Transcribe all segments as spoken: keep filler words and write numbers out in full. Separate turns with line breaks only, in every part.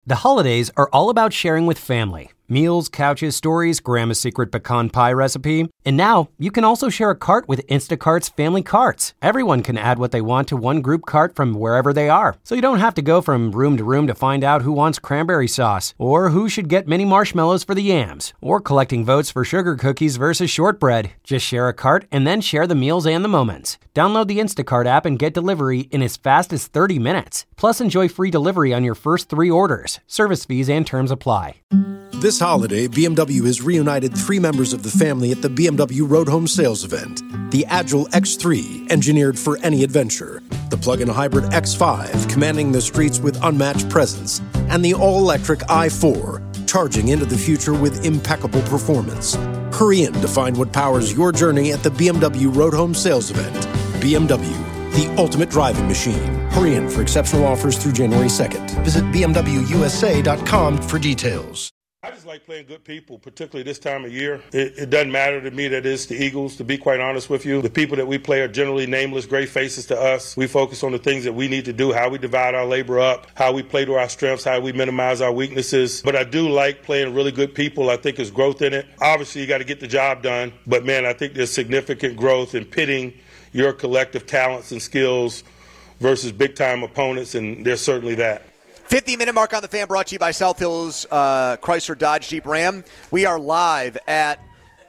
The holidays are all about sharing with family. Meals, couches, stories, Grandma's secret pecan pie recipe. And now, you can also share a cart with Instacart's Family Carts. Everyone can add what they want to one group cart from wherever they are. So you don't have to go from room to room to find out who wants cranberry sauce, or who should get mini marshmallows for the yams, or collecting votes for sugar cookies versus shortbread. Just share a cart and then share the meals and the moments. Download the Instacart app and get delivery in as fast as thirty minutes. Plus, enjoy free delivery on your first three orders. Service fees and terms apply.
This holiday, B M W has reunited three members of the family at the B M W Road Home Sales Event. The Agile X three, engineered for any adventure. The plug-in hybrid X five, commanding the streets with unmatched presence. And the all-electric i four, charging into the future with impeccable performance. Hurry in to find what powers your journey at the B M W Road Home Sales Event. B M W, the ultimate driving machine. Hurry in for exceptional offers through January second. Visit B M W U S A dot com for details.
I just like playing good people, particularly this time of year. It, it doesn't matter to me that it's the Eagles, to be quite honest with you. The people that we play are generally nameless, great faces to us. We focus on the things that we need to do, how we divide our labor up, how we play to our strengths, how we minimize our weaknesses. But I do like playing really good people. I think there's growth in it. Obviously, you got to get the job done. But, man, I think there's significant growth in pitting your collective talents and skills versus big-time opponents, and there's certainly that.
fifty-minute mark on the Fan, brought to you by South Hills uh, Chrysler Dodge Jeep Ram. We are live at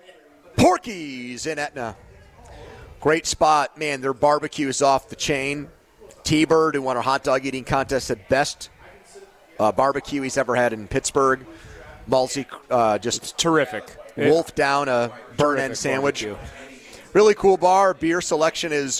Porky's in Etna. Great spot. Man, their barbecue is off the chain. T-Bird, who won our hot dog eating contest, said best uh, barbecue he's ever had in Pittsburgh. Malsey uh, just
it's terrific.
Wolf down a burn-end sandwich. Barbecue. Really cool bar. Beer selection is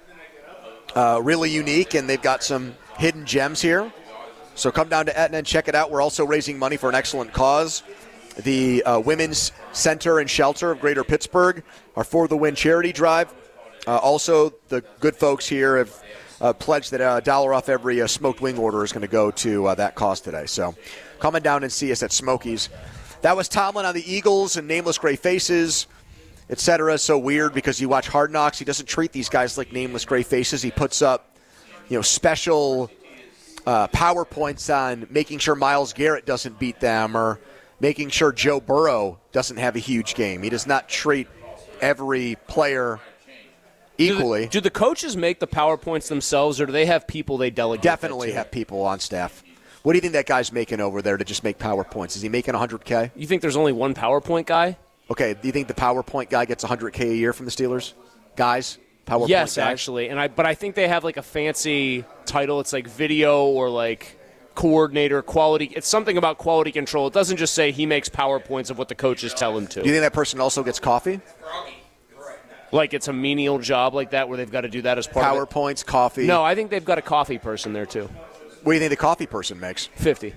uh, really unique, and they've got some hidden gems here. So come down to Etna and check it out. We're also raising money for an excellent cause. The uh, Women's Center and Shelter of Greater Pittsburgh, our For the Win charity drive. Uh, also, the good folks here have uh, pledged that a dollar off every uh, smoked wing order is going to go to uh, that cause today. So coming down and see us at Smokies. That was Tomlin on the Eagles and Nameless Gray Faces, et cetera. So weird because you watch Hard Knocks. He doesn't treat these guys like Nameless Gray Faces. He puts up, you know, special Uh, PowerPoints on making sure Myles Garrett doesn't beat them or making sure Joe Burrow doesn't have a huge game. He does not treat every player equally.
Do the, do the coaches make the PowerPoints themselves, or do they have people they delegate?
Definitely have people on staff. What do you think that guy's making over there to just make PowerPoints? Is he making one hundred K?
You think there's only one PowerPoint guy?
Okay, do you think the PowerPoint guy gets one hundred K a year from the Steelers? Guys? PowerPoint
yes,
guys?
actually, and I but I think they have like a fancy title. It's like video or like coordinator, quality. It's something about quality control. It doesn't just say he makes PowerPoints of what the coaches tell him to.
Do you think that person also gets coffee?
Like it's a menial job like that where they've got to do that as part
PowerPoints,
of PowerPoints,
coffee.
No, I think they've got a coffee person there too.
What do you think the coffee person makes?
Fifty.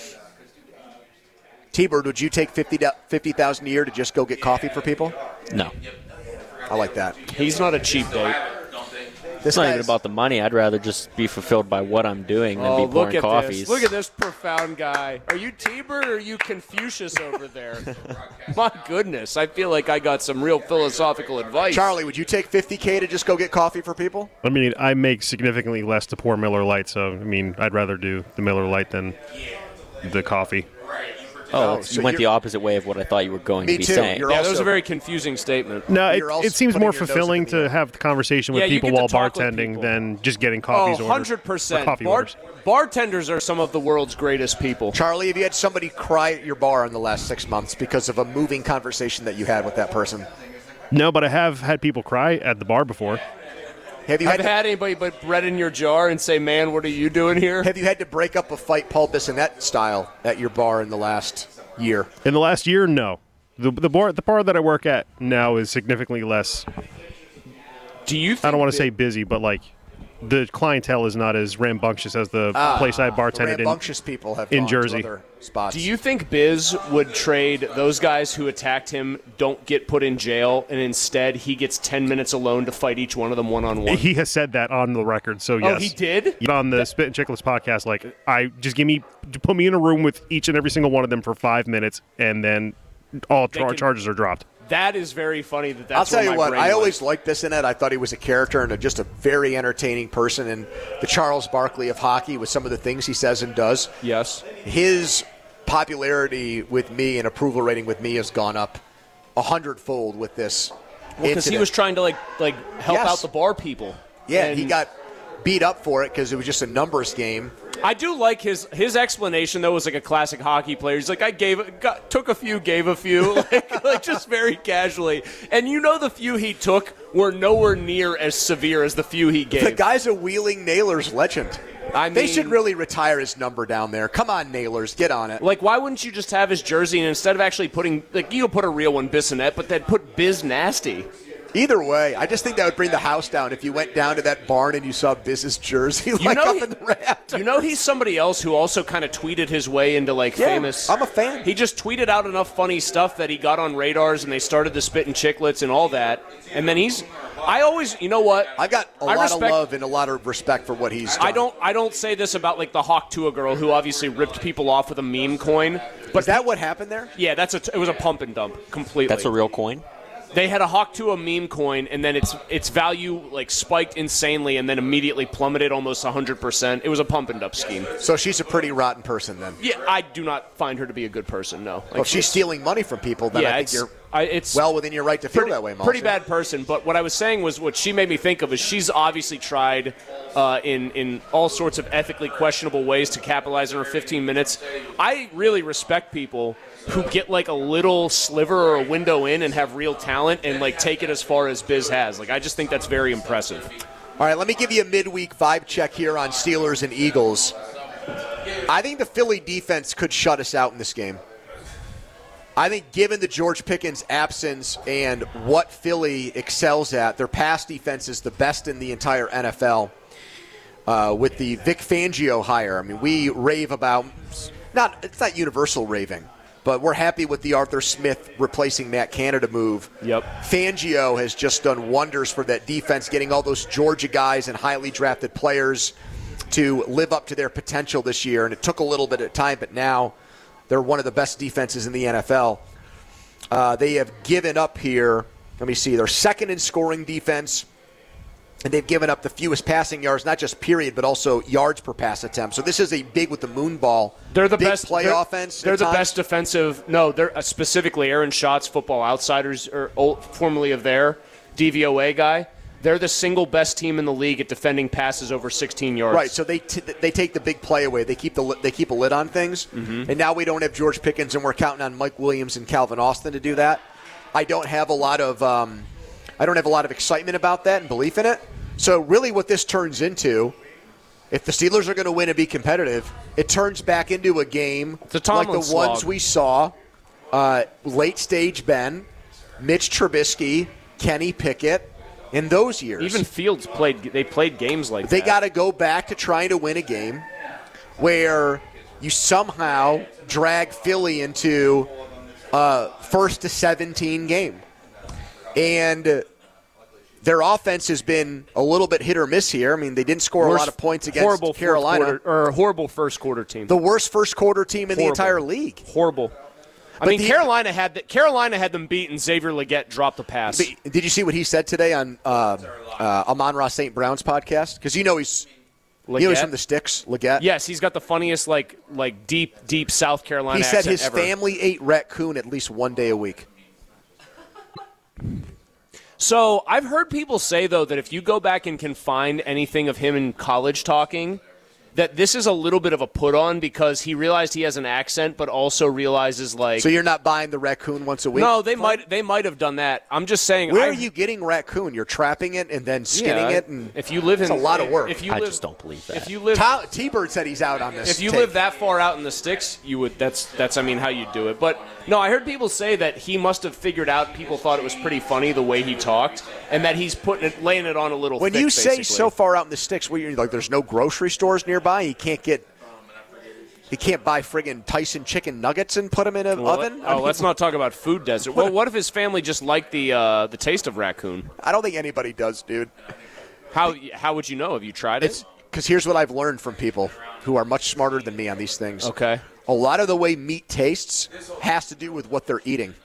T-Bird, would you take fifty thousand a year to just go get coffee for people?
No.
I like that.
He's not a cheap date.
It's not even about the money. I'd rather just be fulfilled by what I'm doing than
oh,
be pouring
look at
coffees.
This. Look at this profound guy. Are you T-Bird or are you Confucius over there? My goodness. I feel like I got some real philosophical advice.
Charlie, would you take fifty K to just go get coffee for people?
I mean, I make significantly less to pour Miller Lite, so, I mean, I'd rather do the Miller Lite than the coffee.
Oh,
Oh, so
you went
you're-
the opposite way of what I thought you were going
Me
to be
too.
saying.
You're
Yeah,
also,
that was a very confusing statement.
No, it,
You're also
it seems
putting
more
your nose
fulfilling
in the
to have the conversation with
Yeah, you
people
get to
while
talk with
bartending
people.
than just getting
Oh,
coffees
one
orders.
hundred
or
percent.
coffee
Bar-
orders.
bartenders are some of the world's greatest people.
Charlie, have you had somebody cry at your bar in the last six months because of a moving conversation that you had with that person?
No, but I have had people cry at the bar before.
Have you
Have
had, to,
had anybody put bread in your jar and say, man, what are you doing here?
have you had to break up a fight Paul Bissonnette style at your bar in the last year?
In the last year, no. The the bar the bar that I work at now is significantly less.
Do you think
I don't want to
that-
say busy, but like the clientele is not as rambunctious as the
Ah,
place I
The
bartended in.
rambunctious people have
in
gone
Jersey.
to other spots.
Do you think Biz would trade those guys who attacked him don't get put in jail, and instead he gets ten minutes alone to fight each one of them one-on-one?
He has said that on the record, so yes.
Oh, he did?
On the Spit and Chicklets podcast, like, I just give me, put me in a room with each and every single one of them for five minutes, and then all
They
char-
can-
charges are dropped.
That is very funny. That that's
I'll tell you what. I
went.
always liked Bissonette. I thought he was a character and a, just a very entertaining person. And the Charles Barkley of hockey with some of the things he says and does.
Yes.
His popularity with me and approval rating with me has gone up a hundredfold with this.
Well, because he was trying to like like help
yes.
out the bar people.
Yeah,
and
he got beat up for it because it was just a numbers game.
I do like his his explanation, though, was like a classic hockey player. He's like, I gave, got, took a few, gave a few, like, like just very casually. And you know the few he took were nowhere near as severe as the few he gave.
The guy's a Wheeling Nailers legend.
I mean,
they should really retire his number down there. Come on, Nailers, get on it.
Like, why wouldn't you just have his jersey and instead of actually putting, like, you could put a real one, Bissonette, but then put Biz Nasty.
Either way, I just think that would bring the house down if you went down to that barn and you saw Biz's jersey like
you know,
up in the rafters.
You know he's somebody else who also kind of tweeted his way into, like,
yeah,
famous.
I'm a fan.
He just tweeted out enough funny stuff that he got on radars and they started the Spittin' Chicklets and all that. And then he's – I always – you know what?
I got a
I
lot
respect,
of love and a lot of respect for what he's done.
I don't I don't say this about, like, the Hawk Tua girl who obviously ripped people off with a meme coin. But
Is that what happened there?
Yeah, that's a, it was a pump and dump completely.
That's a real coin?
They had a Hawk Tua meme coin, and then its its value like spiked insanely, and then immediately plummeted almost one hundred percent. It was a pump and dump scheme.
So she's a pretty rotten person then.
Yeah, I do not find her to be a good person. No. Like,
well, if she's stealing money from people, then
yeah,
I think
it's,
you're
I, it's
well within your right to feel
pretty,
that way, Molson.
Pretty bad person. But what I was saying was what she made me think of is she's obviously tried uh, in in all sorts of ethically questionable ways to capitalize on her fifteen minutes. I really respect people who get like a little sliver or a window in and have real talent and like take it as far as Biz has. Like I just think that's very impressive.
All right, let me give you a midweek vibe check here on Steelers and Eagles. I think the Philly defense could shut us out in this game. I think given the George Pickens absence and what Philly excels at, their pass defense is the best in the entire N F L. Uh, with the Vic Fangio hire, I mean, we rave about, not it's not universal raving, but we're happy with the Arthur Smith replacing Matt Canada move.
Yep.
Fangio has just done wonders for that defense, getting all those Georgia guys and highly drafted players to live up to their potential this year. And it took a little bit of time, but now they're one of the best defenses in the N F L. Uh, they have given up here, let me see, they're second in scoring defense. And they've given up the fewest passing yards, not just period, but also yards per pass attempt. So this is a big with the moon ball.
They're the
big
best
play
they're,
offense.
They're the
times.
best defensive. No, they're uh, specifically Aaron Schatz, Football Outsiders, or old, formerly of their D V O A guy. They're the single best team in the league at defending passes over sixteen yards.
Right. So they t- they take the big play away. They keep the li- they keep a lid on things. Mm-hmm. And now we don't have George Pickens, and we're counting on Mike Williams and Calvin Austin to do that. I don't have a lot of um, I don't have a lot of excitement about that and belief in it. So really what this turns into, if the Steelers are going to win and be competitive, it turns back into a game like the
slog.
ones we saw, uh, late-stage Ben, Mitch Trubisky, Kenny Pickett, in those years.
Even Fields played. They played games like
they
that.
They got to go back to trying to win a game where you somehow drag Philly into a first to seventeen game. And their offense has been a little bit hit or miss here. I mean, they didn't score
Worst,
a lot of points against
horrible
Carolina.
Quarter, or a horrible first quarter team.
The worst first quarter team in
horrible.
the entire league.
Horrible. I
but
mean,
the,
Carolina had the, Carolina had them beat, and Xavier Legette dropped the pass.
Did you see what he said today on uh, uh, Amon-Ra Saint Brown's podcast? Because you know he's
Legette?
you know he's from the sticks, Legette.
Yes, he's got the funniest, like like deep, deep South Carolina
He said his
ever.
family ate raccoon at least one day a week.
So I've heard people say, though, that if you go back and can find anything of him in college talking, that this is a little bit of a put-on because he realized he has an accent, but also realizes, like...
So you're not buying the raccoon once a week?
No, they might they might have done that. I'm just saying...
Where
I've,
are you getting raccoon? You're trapping it and then skinning
yeah,
it? And
if you live in...
It's a lot of work.
If you
I
live,
just don't believe that.
If you live...
Tom, T-Bird said he's out on this.
If you
tape.
live that far out in the sticks, you would. That's, that's I mean, how you do it. But, no, I heard people say that he must have figured out people thought it was pretty funny the way he talked, and that he's putting it, laying it on a little
When
thick,
you say
basically.
so far out in the sticks, where you're like, there's no grocery stores nearby, you can't get... You can't buy friggin' Tyson chicken nuggets and put them in an
well,
oven?
Oh,
I mean,
let's not talk about food desert. Well, what if his family just liked the uh, the taste of raccoon?
I don't think anybody does, dude.
How how would you know? Have you tried it?
Because here's what I've learned from people who are much smarter than me on these things.
Okay.
A lot of the way meat tastes has to do with what they're eating.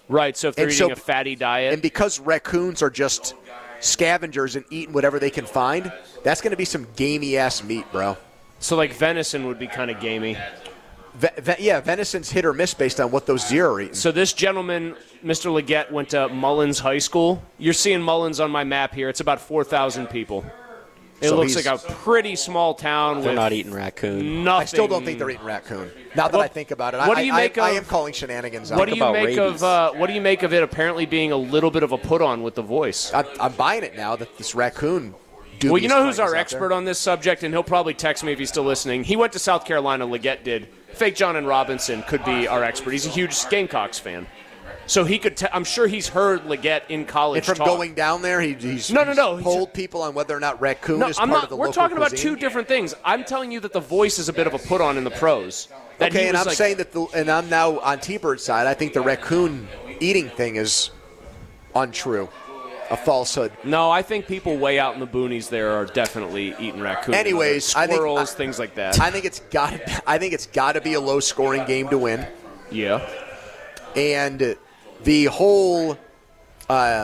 Right, so if they're
And
eating
so-
a fatty diet.
And because raccoons are just scavengers and eating whatever they can find, that's going to be some gamey-ass meat, bro.
So, like, venison would be kind of gamey.
Ve- ve- yeah, venison's hit or miss based on what those deer are eating.
So this gentleman, Mister Leggett, went to Mullins High School. You're seeing Mullins on my map here. It's about four thousand people. It
So
looks
he's-
like a pretty small town
They're
with
not eating raccoon.
nothing.
I still don't think they're eating raccoon. Now that
What-
I think about it,
what
I,
do you
I,
make
I, I
of-
am calling shenanigans out.
What do you
about
make
rabies.
of uh, What do you make of it apparently being a little bit of a put on with the voice?
I'm, I'm buying it now that this raccoon.
Well, you know who's our
out
expert
there.
on this subject, and he'll probably text me if he's still listening. He went to South Carolina. Leggett did. Fake John and Robinson could be our expert. He's a huge Gamecocks fan, so he could. Te- I'm sure he's heard Leggett in college.
And from
talk.
going down there, he, he's
No, no, no,
he's
he's-
polled people on whether or not raccoon
No,
is
I'm
part
not.
of the
We're
local
talking about
cuisine.
two different things. I'm telling you that the voice is a bit of a put on in the pros. That
Okay,
he
and
was
I'm
like-
saying that, the, and I'm now on T-Bird's side. I think the raccoon eating thing is untrue, a falsehood.
No, I think people way out in the boonies there are definitely eating raccoon.
Anyways, I think-
squirrels,
I-
things like that.
I think it's got. I think it's got to be a low-scoring game to win.
yeah.
And the whole um,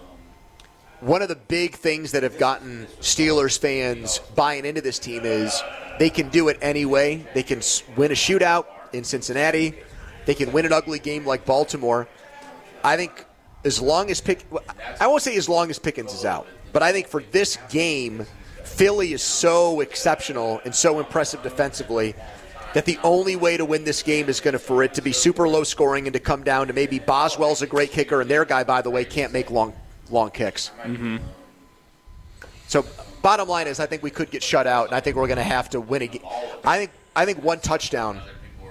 one of the big things that have gotten Steelers fans buying into this team is they can do it anyway. They can s- win a shootout in Cincinnati. They can win an ugly game like Baltimore. I think as long as Pick, I won't say as long as Pickens is out, but I think for this game, Philly is so exceptional and so impressive defensively that the only way to win this game is going to for it to be super low scoring and to come down to maybe Boswell's a great kicker, and their guy, by the way, can't make long long kicks.
Mm-hmm.
So bottom line is I think we could get shut out, and I think we're going to have to win a game. I think I think one touchdown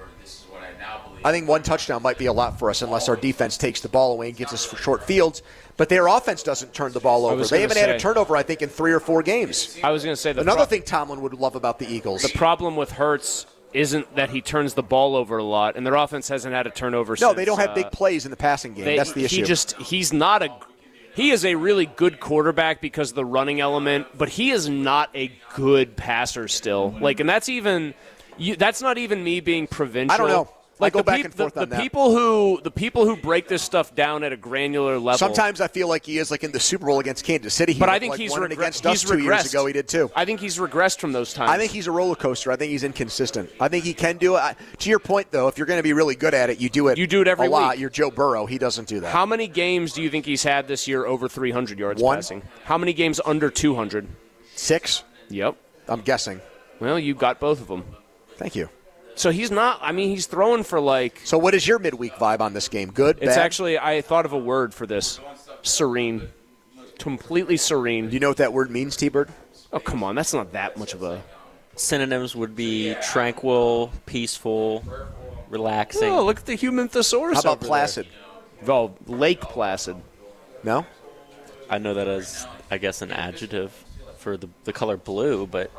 I think one touchdown might be a lot for us unless our defense takes the ball away and gives us short fields. But their offense doesn't turn the ball over.
was
They
gonna
haven't had a
say-
turnover, I think, in three or four games.
I was going to say the
Another
pro-
thing Tomlin would love about the Eagles.
The problem with Hurts isn't that he turns the ball over a lot, and their offense hasn't had a turnover.
no,
since,
they don't have
uh,
big plays in the passing game.
They,
That's the issue.
He just he's not a he is a really good quarterback because of the running element, but he is not a good passer still. Like, and that's even you, that's not even me being provincial.
I don't know.
Like
I go
the,
back
peop-
and forth
the,
on
the
that.
people who the people who break this stuff down at a granular level.
Sometimes I feel like he is like in the Super Bowl against Kansas City. He
but I
looked
think
like
he's,
won it
regre-
against us
he's
two
regressed.
years ago. He did too.
I think he's regressed from those times.
I think he's a roller coaster. I think he's inconsistent. I think he can do it. I, to your point, though, if you're going to be really good at it, you do it.
You do it every
a lot.
week.
You're Joe Burrow. He doesn't do that.
How many games do you think he's had this year over three hundred yards
One.
passing? How many games under two hundred?
Six?
Yep.
I'm guessing.
Well, you got both of them.
Thank you.
So he's not. I mean, he's throwing for like.
So what is your midweek vibe on this game? Good?
It's
bad?
actually. I thought of a word for this. Serene. Completely serene.
Do you know what that word means, T-Bird?
Oh, come on. That's not that much of a.
Synonyms would be tranquil, peaceful, relaxing.
Oh, look at the human thesaurus.
How about
over
placid?
There. Oh, Lake Placid.
No?
I know that as, I guess, an adjective for the, the color blue, but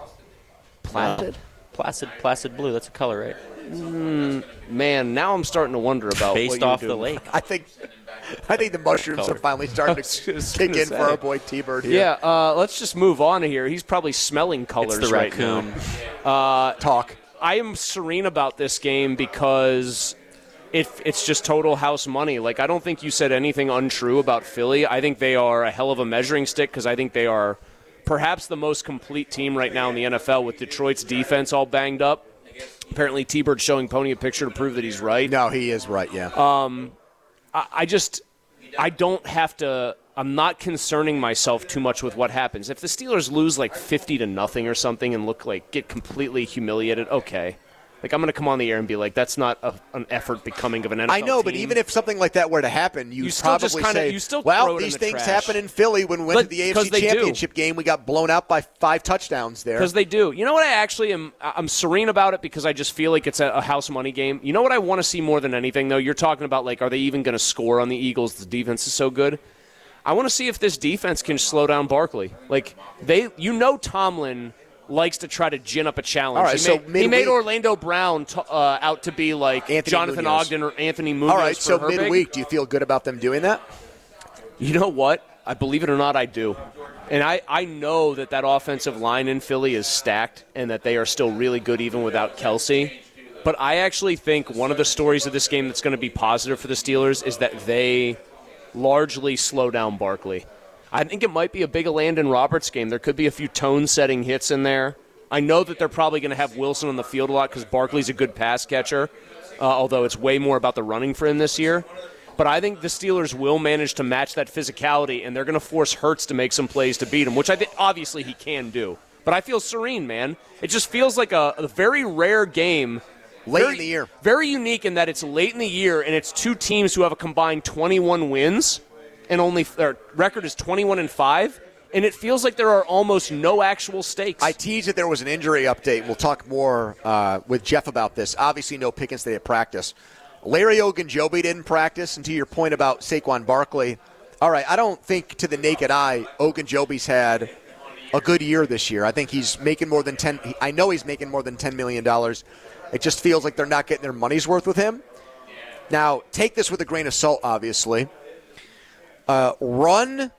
Placid?
placid, placid blue. That's a color, right?
Mm, man, now I'm starting to wonder about
Based
what you're
off the
doing.
lake.
I think I think the mushrooms
Color.
are finally starting
I was
to
just
kick
gonna
in
say.
for our boy T-Bird here.
Yeah, uh, let's just move on here. He's probably smelling colors
It's the
right
raccoon.
now. Uh,
Talk.
I am serene about this game because it, it's just total house money. Like, I don't think you said anything untrue about Philly. I think they are a hell of a measuring stick because I think they are perhaps the most complete team right now in the N F L with Detroit's defense all banged up. Apparently, T-Bird's showing Pony a picture to prove that he's right.
No, he is right, yeah.
Um, I, I just, I don't have to, I'm not concerning myself too much with what happens. If the Steelers lose like fifty to nothing or something and look like, get completely humiliated, okay. Like, I'm going to come on the air and be like, that's not a, an effort becoming of an N F L
I know, but
team.
even if something like that were to happen, you'd
You still
probably
just kinda-
say,
you still
well,
throw it in
these
the
things
trash.
happen in Philly when we went
But-
to the A F
'cause
C
they do.
Championship game. We got blown out by five touchdowns there.
Because they do. You know what I actually am I'm serene about it because I just feel like it's a, a house money game. You know what I want to see more than anything, though? You're talking about, like, are they even going to score on the Eagles? The defense is so good. I want to see if this defense can slow down Barkley. Like, they, you know Tomlin likes to try to gin up a challenge.
All right,
he,
so
made, he
midweek-
made Orlando Brown t- uh, out to be like
Anthony
Jonathan
Munoz.
Ogden or Anthony Munoz
All right,
for
so
Herbig.
midweek, do you feel good about them doing that?
You know what? I believe it or not, I do. And I, I know that that offensive line in Philly is stacked and that they are still really good even without Kelsey. But I actually think one of the stories of this game that's going to be positive for the Steelers is that they largely slow down Barkley. I think it might be a big Landon Roberts game. There could be a few tone-setting hits in there. I know that they're probably going to have Wilson on the field a lot because Barkley's a good pass catcher, uh, although it's way more about the running for him this year. But I think the Steelers will manage to match that physicality, and they're going to force Hurts to make some plays to beat him, which I think obviously he can do. But I feel serene, man. It just feels like a, a very rare game.
Late
very,
in the year.
Very unique in that it's late in the year, and it's two teams who have a combined twenty-one wins, and only their record is twenty-one and five. And it feels like there are almost no actual stakes.
I teased that there was an injury update. We'll talk more uh, with Jeff about this. Obviously, no Pickens today at practice. Larry Ogunjobi didn't practice. And to your point about Saquon Barkley, all right, I don't think to the naked eye Ogunjobi's had a good year this year. I think he's making more than ten. I know he's making more than ten million dollars. It just feels like they're not getting their money's worth with him. Now, take this with a grain of salt, obviously. Uh, run...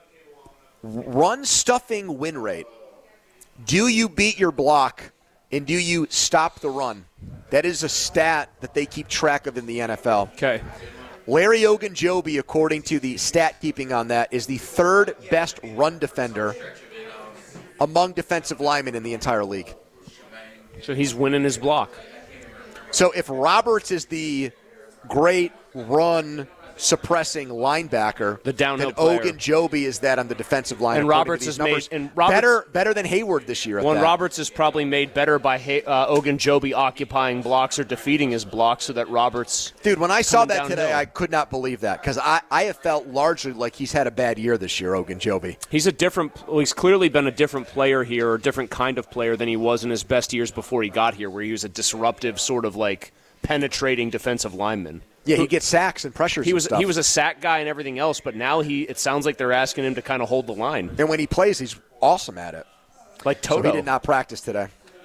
Run stuffing win rate. Do you beat your block and do you stop the run? That is a stat that they keep track of in the N F L.
Okay.
Larry Ogunjobi, according to the stat keeping on that, is the third best run defender among defensive linemen in the entire league.
So he's winning his block.
So if Roberts is the great run suppressing linebacker,
the downhill
then
player.
Ogunjobi is that on the defensive line.
And Roberts is made and Roberts,
better better than Hayward this year. At
well,
that.
Roberts is probably made better by uh, Ogunjobi occupying blocks or defeating his blocks, so that Roberts.
Dude, when I saw that
downhill.
today, I could not believe that because I, I have felt largely like he's had a bad year this year. Ogunjobi.
He's a different. Well, he's clearly been a different player here, or a different kind of player than he was in his best years before he got here, where he was a disruptive sort of like penetrating defensive lineman.
Yeah, he gets sacks and pressures.
He was
and stuff.
he was a sack guy and everything else, but now he it sounds like they're asking him to kind of hold the line.
And when he plays, he's awesome at it.
Like Toto.
So he did not practice today.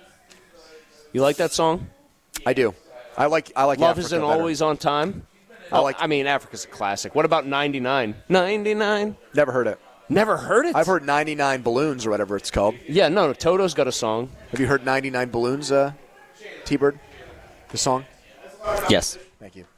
You like that song?
I do. I like I like
Love
Africa
Isn't
better.
Always on Time.
I like.
I mean, Africa's a classic. What about ninety-nine? ninety-nine.
Never heard it.
Never heard it.
I've heard ninety-nine Balloons or whatever it's called.
Yeah, no, no. Toto's got a song.
Have you heard ninety-nine Balloons, uh, T-Bird? The song.
Yes.
Thank you.